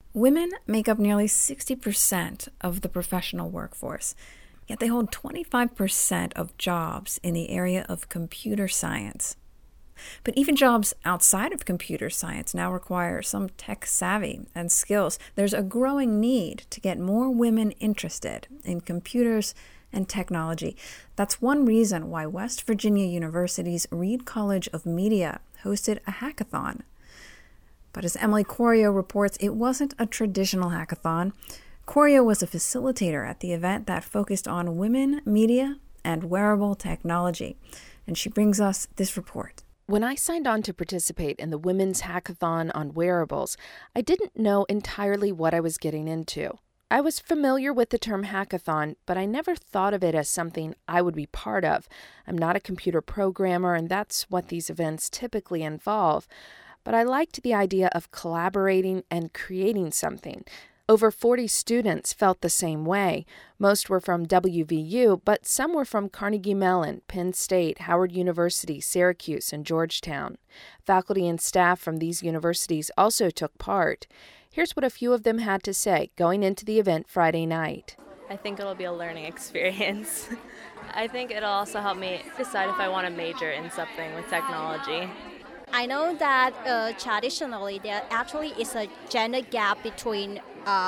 Women make up nearly 60% of the professional workforce, yet they hold 25% of jobs in the area of computer science. But even jobs outside of computer science now require some tech savvy and skills. There's a growing need to get more women interested in computers and technology. That's one reason why West Virginia University's Reed College of Media hosted a hackathon. But as Emily Corio reports, it wasn't a traditional hackathon. Corio was a facilitator at the event that focused on women, media, and wearable technology. And she brings us this report. When I signed on to participate in the Women's Hackathon on Wearables, I didn't know entirely what I was getting into. I was familiar with the term hackathon, but I never thought of it as something I would be part of. I'm not a computer programmer, and that's what these events typically involve. But I liked the idea of collaborating and creating something. Over 40 students felt the same way. Most were from WVU, but some were from Carnegie Mellon, Penn State, Howard University, Syracuse, and Georgetown. Faculty and staff from these universities also took part. Here's what a few of them had to say going into the event Friday night. I think it'll be a learning experience. I think it'll also help me decide if I want to major in something with technology. I know that traditionally there actually is a gender gap between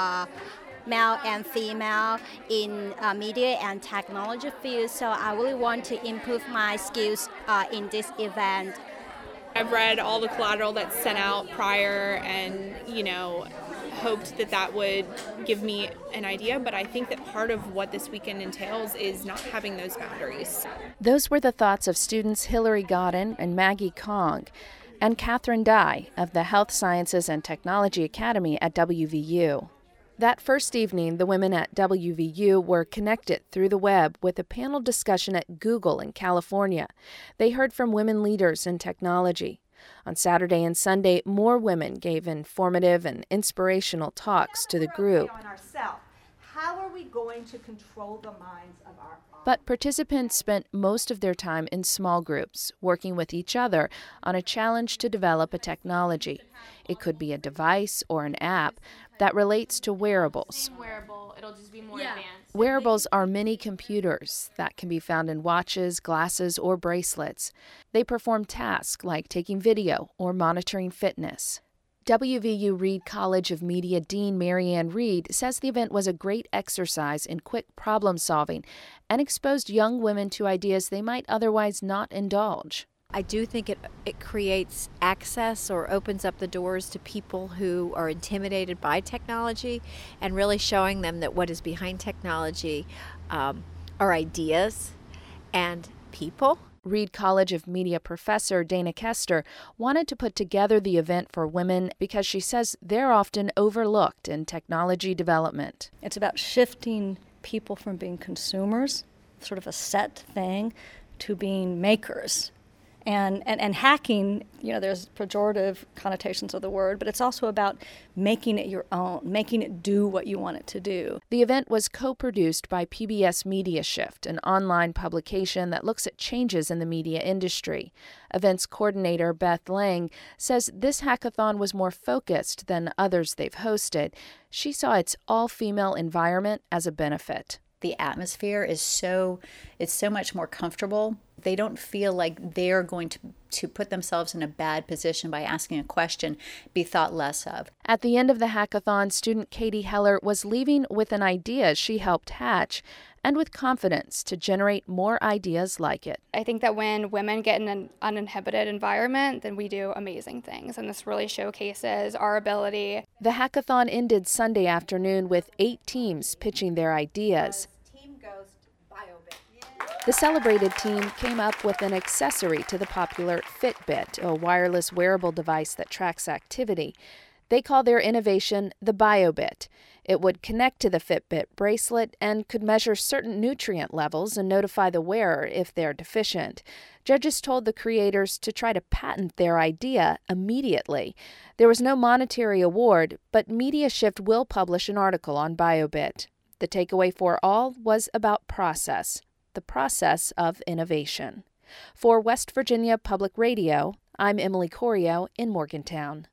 male and female in media and technology fields, so I really want to improve my skills in this event. I've read all the collateral that's sent out prior and, hoped that would give me an idea, but I think that part of what this weekend entails is not having those boundaries. Those were the thoughts of students Hillary Godden and Maggie Kong and Catherine Dye of the Health Sciences and Technology Academy at WVU. That first evening, the women at WVU were connected through the web with a panel discussion at Google in California. They heard from women leaders in technology. On Saturday and Sunday, more women gave informative and inspirational talks to the group. How are we going to control the minds of our But participants spent most of their time in small groups, working with each other on a challenge to develop a technology. It could be a device or an app that relates to wearables. It'll just be more advanced. Wearables are mini computers that can be found in watches, glasses, or bracelets. They perform tasks like taking video or monitoring fitness. WVU Reed College of Media Dean Marianne Reed says the event was a great exercise in quick problem solving and exposed young women to ideas they might otherwise not indulge. I do think it creates access or opens up the doors to people who are intimidated by technology and really showing them that what is behind technology are ideas and people. Reed College of Media professor Dana Kester wanted to put together the event for women because she says they're often overlooked in technology development. It's about shifting people from being consumers, sort of a set thing, to being makers. And hacking, there's pejorative connotations of the word, but it's also about making it your own, making it do what you want it to do. The event was co-produced by PBS Media Shift, an online publication that looks at changes in the media industry. Events coordinator Beth Lang says this hackathon was more focused than others they've hosted. She saw its all-female environment as a benefit. The atmosphere is so much more comfortable. They don't feel like they're going to put themselves in a bad position by asking a question, be thought less of. At the end of the hackathon, student Katie Heller was leaving with an idea she helped hatch and with confidence to generate more ideas like it. I think that when women get in an uninhibited environment, then we do amazing things, and this really showcases our ability. The hackathon ended Sunday afternoon with 8 teams pitching their ideas. The celebrated team came up with an accessory to the popular Fitbit, a wireless wearable device that tracks activity. They call their innovation the BioBit. It would connect to the Fitbit bracelet and could measure certain nutrient levels and notify the wearer if they're deficient. Judges told the creators to try to patent their idea immediately. There was no monetary award, but Media Shift will publish an article on BioBit. The takeaway for all was about process. The process of innovation. For West Virginia Public Radio, I'm Emily Corio in Morgantown.